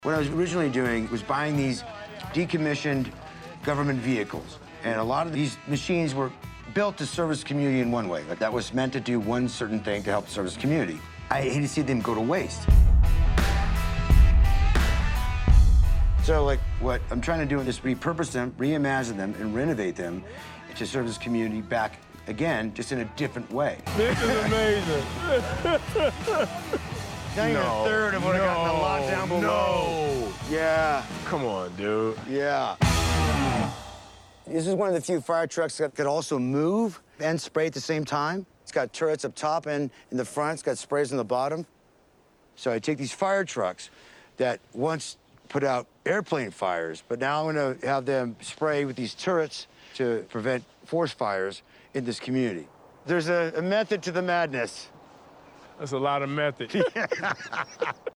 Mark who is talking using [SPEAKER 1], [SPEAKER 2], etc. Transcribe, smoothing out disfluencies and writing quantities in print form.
[SPEAKER 1] What I was originally doing was buying these decommissioned government vehicles. And a lot of these machines were built to service the community in one way. Like that was meant to do one certain thing to help service the community. I hate to see them go to waste. So like what I'm trying to do is repurpose them, reimagine them, and renovate them to serve this community back again, just in a different way.
[SPEAKER 2] This is amazing.
[SPEAKER 1] Not even a third of what I got in the lot down below.
[SPEAKER 2] No.
[SPEAKER 1] Yeah.
[SPEAKER 2] Come on, dude.
[SPEAKER 1] Yeah. This is one of the few fire trucks that could also move and spray at the same time. It's got turrets up top and in the front. It's got sprays on the bottom. So I take these fire trucks that once put out airplane fires, but now I'm going to have them spray with these turrets to prevent forest fires in this community. There's a method to the madness.
[SPEAKER 2] That's a lot of method.